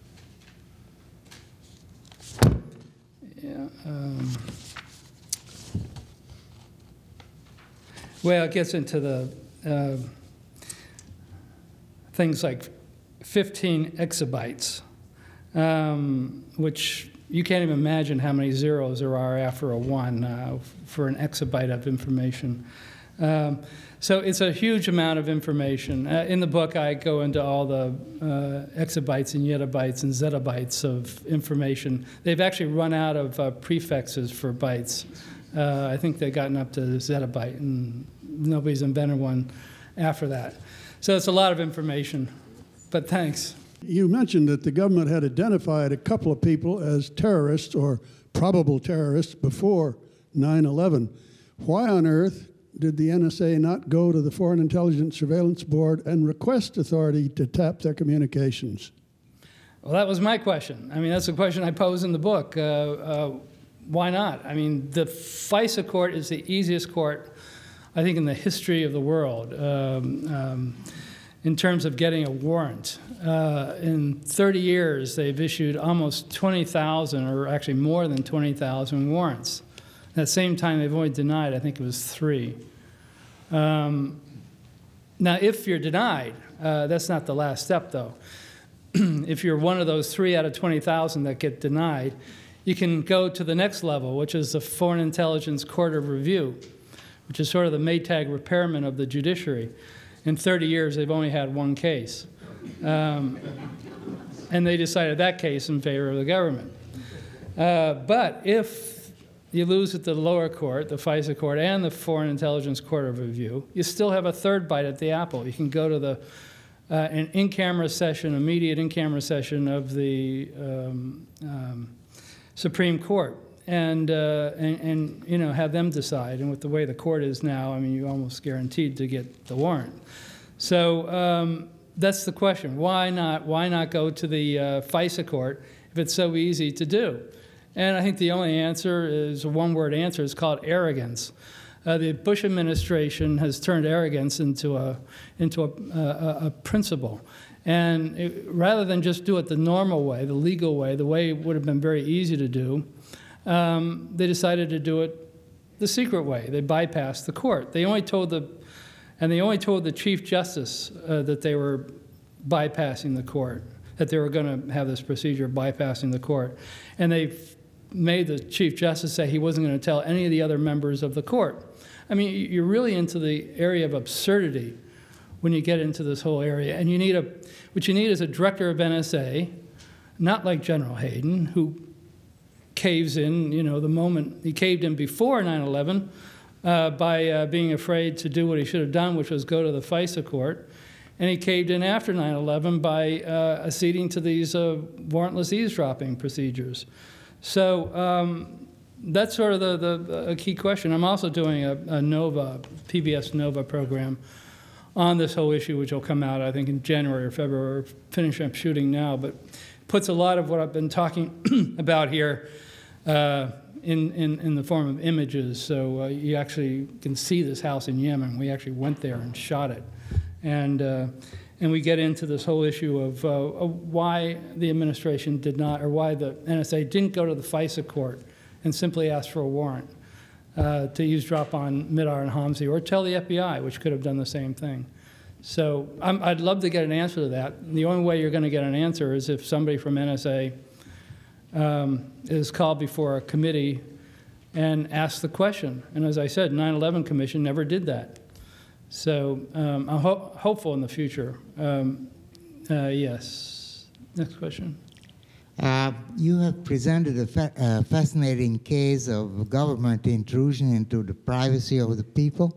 yeah. Um, well, it gets into the uh, things like fifteen exabytes, um, which you can't even imagine how many zeros there are after a one uh, for an exabyte of information. Um, so it's a huge amount of information. Uh, in the book, I go into all the uh, exabytes and yottabytes and zettabytes of information. They've actually run out of uh, prefixes for bytes. Uh, I think they've gotten up to zettabyte, and nobody's invented one after that. So it's a lot of information, but thanks. You mentioned that the government had identified a couple of people as terrorists or probable terrorists before nine eleven. Why on earth did the N S A not go to the Foreign Intelligence Surveillance Board and request authority to tap their communications? Well, that was my question. I mean, that's the question I pose in the book. Uh, uh, why not? I mean, the FISA court is the easiest court I think, in the history of the world um, um, in terms of getting a warrant. Uh, in thirty years, they've issued almost twenty thousand, or actually more than twenty thousand warrants. At the same time, they've only denied, I think it was three. Um, now, if you're denied, uh, that's not the last step, though. If you're one of those three out of twenty thousand that get denied, you can go to the next level, which is the Foreign Intelligence Court of Review, which is sort of the Maytag repairman of the judiciary. In thirty years, they've only had one case. Um, and they decided that case in favor of the government. Uh, but if you lose at the lower court, the FISA court, and the Foreign Intelligence Court of Review, you still have a third bite at the apple. You can go to the uh, an in-camera session, immediate in-camera session of the um, um, Supreme Court, and, uh, and and you know have them decide. And with the way the court is now, I mean, you're almost guaranteed to get the warrant. So um, that's the question. Why not? Why not go to the uh, FISA court if it's so easy to do? And I think the only answer is a one-word answer. It's called arrogance. Uh, the Bush administration has turned arrogance into a into a, a, a principle. And it, rather than just do it the normal way, the legal way, the way it would have been very easy to do, um, they decided to do it the secret way. They bypassed the court. They only told the, and they only told the Chief Justice uh, that they were bypassing the court, that they were going to have this procedure bypassing the court. And they made the Chief Justice say he wasn't going to tell any of the other members of the court. I mean, you're really into the area of absurdity when you get into this whole area. And you need a, what you need is a director of N S A, not like General Hayden, who caves in, you know, the moment, he caved in before nine eleven uh, by uh, being afraid to do what he should have done, which was go to the FISA court. And he caved in after nine eleven by uh, acceding to these uh, warrantless eavesdropping procedures. So um, that's sort of the, the a key question. I'm also doing a, a NOVA, P B S NOVA program on this whole issue, which will come out, I think, in January or February. We're finishing up shooting now, but puts a lot of what I've been talking about here uh, in, in, in the form of images. So uh, you actually can see this house in Yemen. We actually went there and shot it. And, uh, and we get into this whole issue of, uh, of why the administration did not, or why the N S A didn't go to the FISA court and simply ask for a warrant uh, to eavesdrop on Mihdhar and Hamzi, or tell the F B I, which could have done the same thing. So I'm, I'd love to get an answer to that. The only way you're going to get an answer is if somebody from N S A um, is called before a committee and asks the question. And as I said, nine eleven Commission never did that. So um, I'm ho hopeful in the future. Um, uh, yes. Next question. Uh, you have presented a fa uh, fascinating case of government intrusion into the privacy of the people.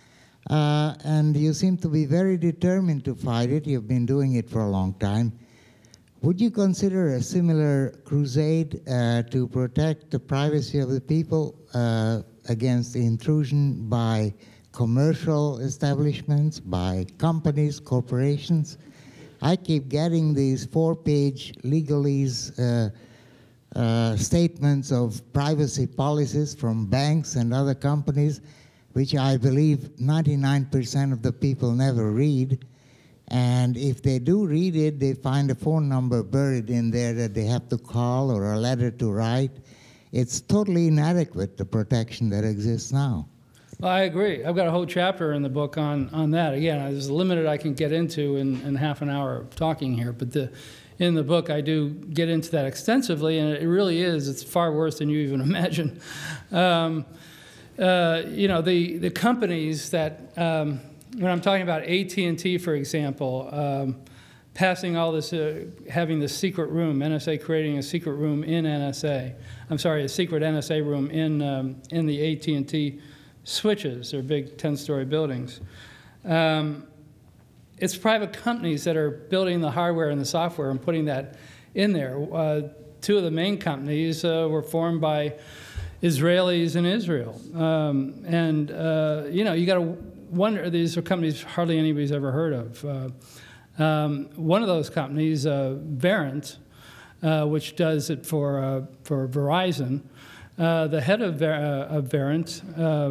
Uh, and you seem to be very determined to fight it. You've been doing it for a long time. Would you consider a similar crusade uh, to protect the privacy of the people uh, against intrusion by commercial establishments, by companies, corporations? I keep getting these four-page legalese uh, uh, statements of privacy policies from banks and other companies, which I believe ninety-nine percent of the people never read. And if they do read it, they find a phone number buried in there that they have to call or a letter to write. It's totally inadequate, the protection that exists now. Well, I agree. I've got a whole chapter in the book on, on that. Again, there's limited I can get into in, in half an hour of talking here, but the, in the book I do get into that extensively, and it really is, it's far worse than you even imagine. Um, uh, you know, the, the companies that, um, when I'm talking about A T and T, for example, um, passing all this, uh, having this secret room, N S A creating a secret room in N S A, I'm sorry, a secret N S A room in, um, in the A T and T switches. They're big ten-story buildings. Um, it's private companies that are building the hardware and the software and putting that in there. Uh, two of the main companies uh, were formed by Israelis in Israel. Um, and, uh, you know, you got to wonder, these are companies hardly anybody's ever heard of. Uh, um, one of those companies, uh, Verint, uh, which does it for, uh, for Verizon, Uh, the head of, Ver uh, of Verint, um,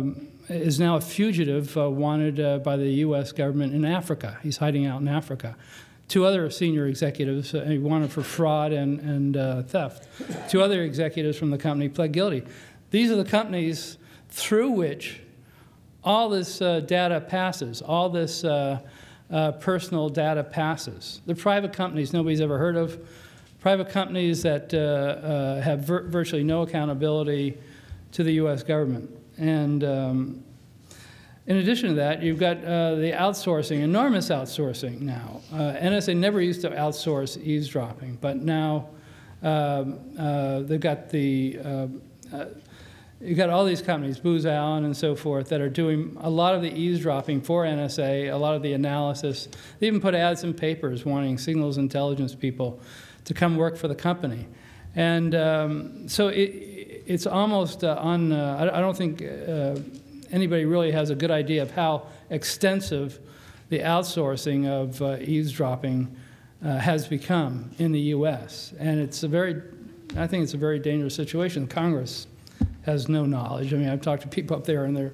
is now a fugitive uh, wanted uh, by the U S government in Africa. He's hiding out in Africa. Two other senior executives, uh, wanted for fraud and, and uh, theft. Two other executives from the company pled guilty. These are the companies through which all this uh, data passes, all this uh, uh, personal data passes. They're private companies nobody's ever heard of, private companies that uh, uh, have vir virtually no accountability to the U S government. And um, in addition to that, you've got uh, the outsourcing, enormous outsourcing now. Uh, N S A never used to outsource eavesdropping, but now um, uh, they've got the, uh, uh, you've got all these companies, Booz Allen and so forth, that are doing a lot of the eavesdropping for N S A, a lot of the analysis. They even put ads in papers wanting signals intelligence people to come work for the company. And um, so it, it's almost uh, on, uh, I, I don't think uh, anybody really has a good idea of how extensive the outsourcing of uh, eavesdropping uh, has become in the U S. And it's a very, I think it's a very dangerous situation. Congress has no knowledge. I mean, I've talked to people up there and they're,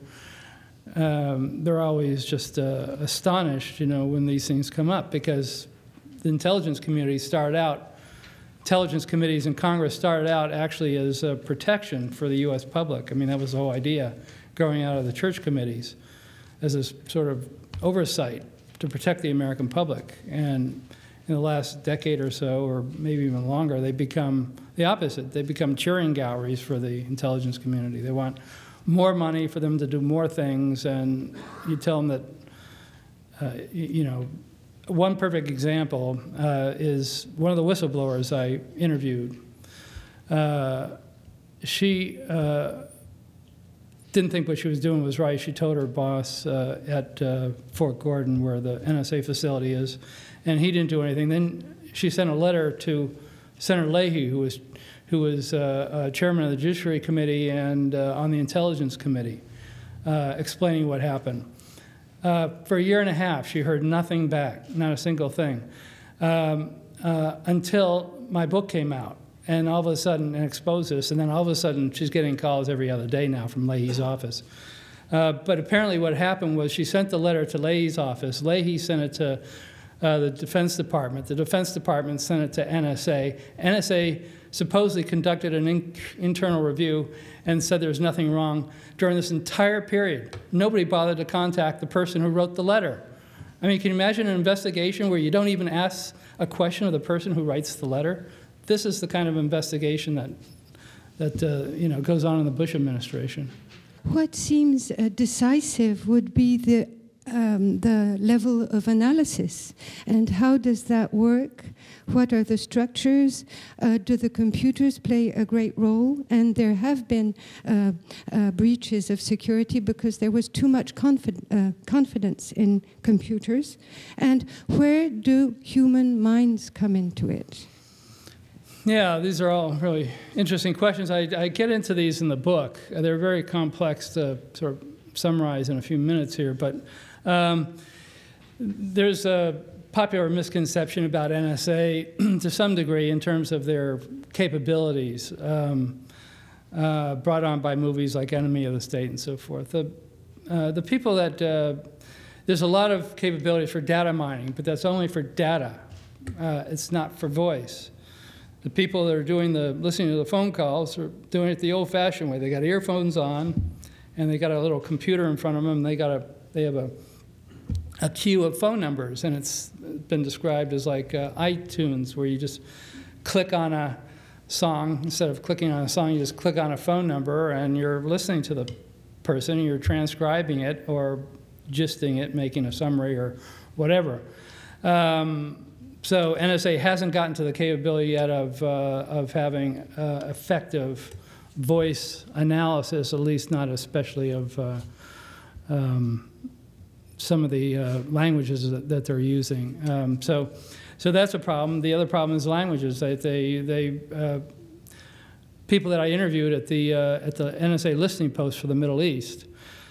um, they're always just uh, astonished, you know, when these things come up, because the intelligence community started out Intelligence committees in Congress started out actually as a protection for the U S public. I mean, that was the whole idea, growing out of the church committees as a sort of oversight to protect the American public. And in the last decade or so, or maybe even longer, they become the opposite. They become cheering galleries for the intelligence community. They want more money for them to do more things, and you tell them that, uh, you know, one perfect example uh, is one of the whistleblowers I interviewed. Uh, she uh, didn't think what she was doing was right. She told her boss uh, at uh, Fort Gordon, where the N S A facility is, and he didn't do anything. Then she sent a letter to Senator Leahy, who was, who was uh, uh, chairman of the Judiciary Committee and uh, on the Intelligence Committee, uh, explaining what happened. Uh, for a year and a half, she heard nothing back, not a single thing, um, uh, until my book came out, and all of a sudden, and exposed this, and then all of a sudden, she's getting calls every other day now from Leahy's office. Uh, but apparently what happened was she sent the letter to Leahy's office. Leahy sent it to uh, the Defense Department. The Defense Department sent it to N S A. N S A supposedly conducted an in internal review and said there was nothing wrong. During this entire period, nobody bothered to contact the person who wrote the letter. I mean, can you imagine an investigation where you don't even ask a question of the person who writes the letter? This is the kind of investigation that, that uh, you know, goes on in the Bush administration. What seems uh, decisive would be the Um, the level of analysis, and how does that work? What are the structures? Uh, do the computers play a great role? And there have been uh, uh, breaches of security because there was too much confi uh, confidence in computers. And where do human minds come into it? Yeah, these are all really interesting questions. I, I get into these in the book. They're very complex to sort of summarize in a few minutes here, but Um, there's a popular misconception about N S A to some degree in terms of their capabilities um, uh, brought on by movies like Enemy of the State and so forth. The, uh, the people that, uh, there's a lot of capabilities for data mining, but that's only for data. Uh, it's not for voice. The people that are doing the, listening to the phone calls are doing it the old-fashioned way. They got earphones on, and they got a little computer in front of them, and they got a, they have a a queue of phone numbers, and it's been described as like uh, iTunes, where you just click on a song. Instead of clicking on a song, you just click on a phone number, and you're listening to the person, you're transcribing it or gisting it, making a summary or whatever. Um, so N S A hasn't gotten to the capability yet of, uh, of having uh, effective voice analysis, at least not especially of uh, um, some of the uh, languages that, that they're using. Um, so, so that's a problem. The other problem is languages. They, they, they uh, people that I interviewed at the uh, at the N S A listening post for the Middle East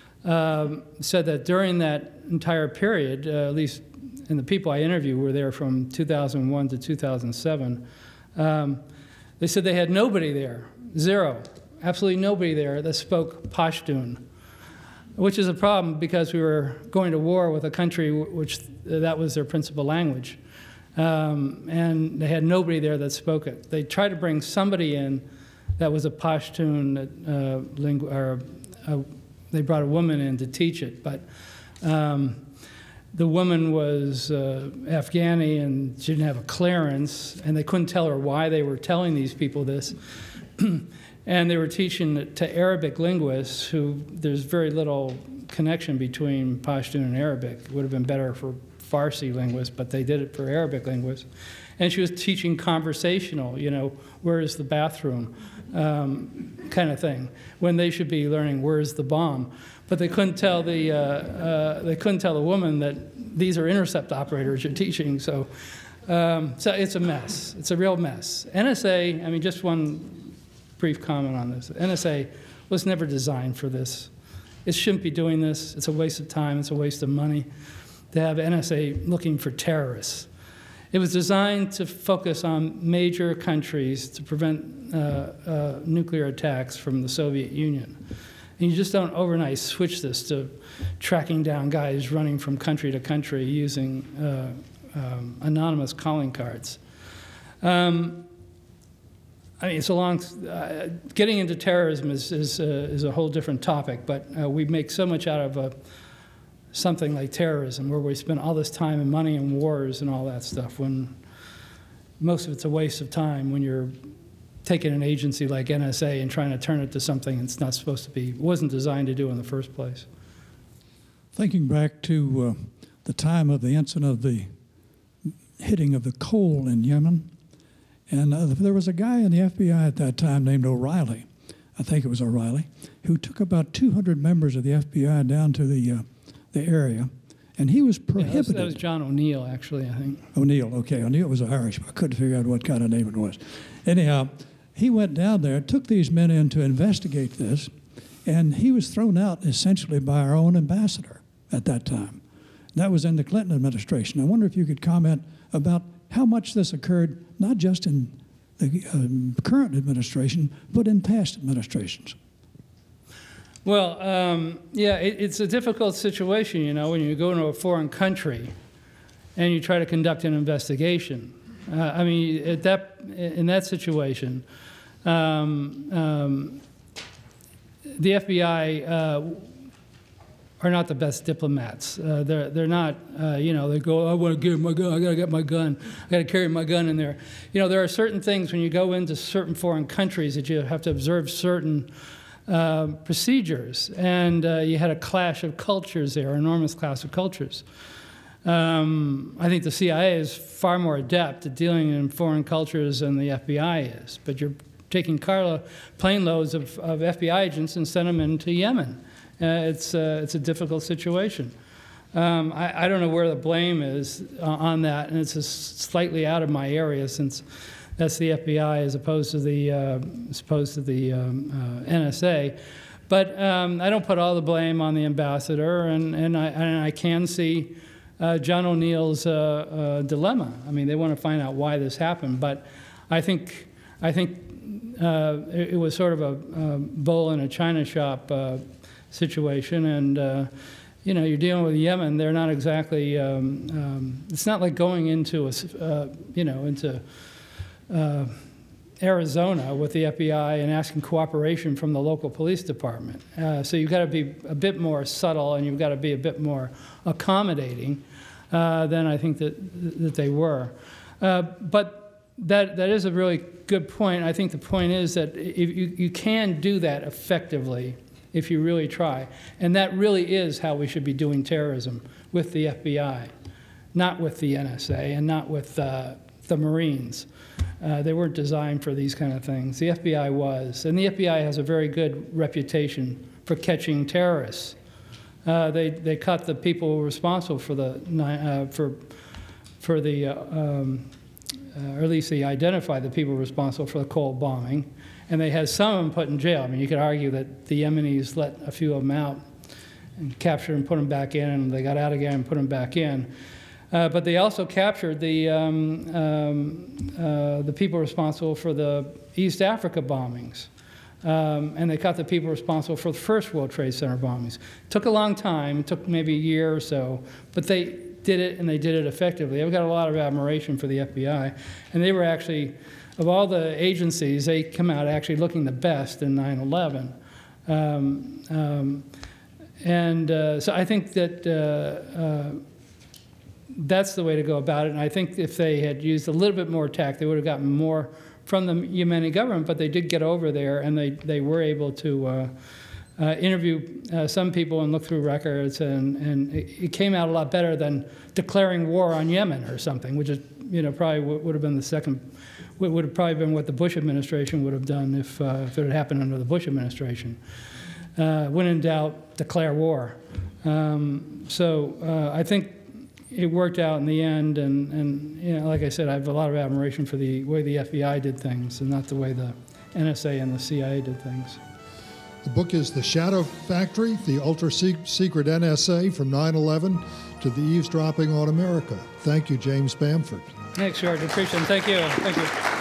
um, said that during that entire period, uh, at least, and the people I interviewed were there from two thousand one to two thousand seven. Um, they said they had nobody there, zero, absolutely nobody there that spoke Pashtun. which is a problem because we were going to war with a country which that was their principal language. Um, and they had nobody there that spoke it. They tried to bring somebody in that was a Pashtun uh, lingu- or uh, they brought a woman in to teach it, but um, the woman was uh, Afghani and she didn't have a clearance, and they couldn't tell her why they were telling these people this. And they were teaching it to Arabic linguists who there's very little connection between Pashtun and Arabic. It would have been better for Farsi linguists, but they did it for Arabic linguists. And she was teaching conversational, you know, where is the bathroom, um, kind of thing, when they should be learning where is the bomb. But they couldn't tell the uh, uh, they couldn't tell the woman that these are intercept operators you're teaching. So, um, so it's a mess. It's a real mess. N S A. I mean, just one brief comment on this. N S A was never designed for this. It shouldn't be doing this. It's a waste of time. It's a waste of money to have N S A looking for terrorists. It was designed to focus on major countries to prevent uh, uh, nuclear attacks from the Soviet Union. And you just don't overnight switch this to tracking down guys running from country to country using uh, um, anonymous calling cards. Um, I mean, it's a long, uh, getting into terrorism is, is, uh, is a whole different topic, but uh, we make so much out of uh, something like terrorism, where we spend all this time and money in wars and all that stuff, when most of it's a waste of time when you're taking an agency like N S A and trying to turn it to something it's not supposed to be, wasn't designed to do in the first place. Thinking back to uh, the time of the incident of the hitting of the coal in Yemen, and uh, there was a guy in the F B I at that time named O'Reilly, I think it was O'Reilly, who took about two hundred members of the F B I down to the uh, the area, and he was prohibited. Yeah, that, was, that was John O'Neill, actually, I think. O'Neill, okay. O'Neill was Irish, but I couldn't figure out what kind of name it was. Anyhow, he went down there, took these men in to investigate this, and he was thrown out essentially by our own ambassador at that time. That was in the Clinton administration. I wonder if you could comment about how much this occurred, not just in the um, current administration, but in past administrations. Well, um, yeah, it, it's a difficult situation, you know, when you go into a foreign country and you try to conduct an investigation. Uh, I mean, at that, in that situation, um, um, the F B I uh, are not the best diplomats. Uh, they're, they're not, uh, you know, they go, I want to get my gun, I got to get my gun, I got to carry my gun in there. You know, there are certain things when you go into certain foreign countries that you have to observe certain Uh, procedures, and uh, you had a clash of cultures there, an enormous clash of cultures. Um, I think the C I A is far more adept at dealing in foreign cultures than the F B I is, but you're taking carlo- plane loads of, of F B I agents and send them into Yemen. Uh, it's, uh, it's a difficult situation. Um, I, I don't know where the blame is uh, on that, and it's just slightly out of my area since that's the F B I as opposed to the uh, as opposed to the um, uh, N S A, but um, I don't put all the blame on the ambassador, and and I and I can see uh, John O'Neill's uh, uh, dilemma. I mean, they want to find out why this happened, but I think I think uh, it, it was sort of a, a bull in a china shop uh, situation, and. Uh, You know, you're dealing with Yemen. They're not exactly. Um, um, it's not like going into a, uh, you know, into uh, Arizona with the F B I and asking cooperation from the local police department. Uh, so you've got to be a bit more subtle, and you've got to be a bit more accommodating uh, than I think that that they were. Uh, but that that is a really good point. I think the point is that if you you can do that effectively if you really try. And that really is how we should be doing terrorism, with the F B I, not with the N S A and not with uh, the Marines. Uh, they weren't designed for these kind of things. The F B I was. And the F B I has a very good reputation for catching terrorists. Uh, they, they caught the people responsible for the, uh, for, for the uh, um, uh, or at least they identified the people responsible for the Cole bombing. And they had some of them put in jail. I mean, you could argue that the Yemenis let a few of them out and captured and put them back in, and they got out again and put them back in. Uh, but they also captured the um, um, uh, the people responsible for the East Africa bombings. Um, and they caught the people responsible for the first World Trade Center bombings. It took a long time. It took maybe a year or so, but they did it, and they did it effectively. I've got a lot of admiration for the F B I, and they were actually, of all the agencies, they come out actually looking the best in nine eleven. Um, um, and uh, so I think that uh, uh, that's the way to go about it, and I think if they had used a little bit more tact, they would have gotten more from the Yemeni government, but they did get over there, and they, they were able to uh, uh, interview uh, some people and look through records, and, and it, it came out a lot better than declaring war on Yemen or something, which is, you know, probably would have been the second, would have probably been what the Bush administration would have done if, uh, if it had happened under the Bush administration. Uh, when in doubt, declare war. Um, so uh, I think it worked out in the end, and, and you know, like I said, I have a lot of admiration for the way the F B I did things and not the way the N S A and the C I A did things. The book is The Shadow Factory, the ultra-secret N S A from nine eleven to the eavesdropping on America. Thank you, James Bamford. Thanks, George. Appreciate it. Thank you. Thank you.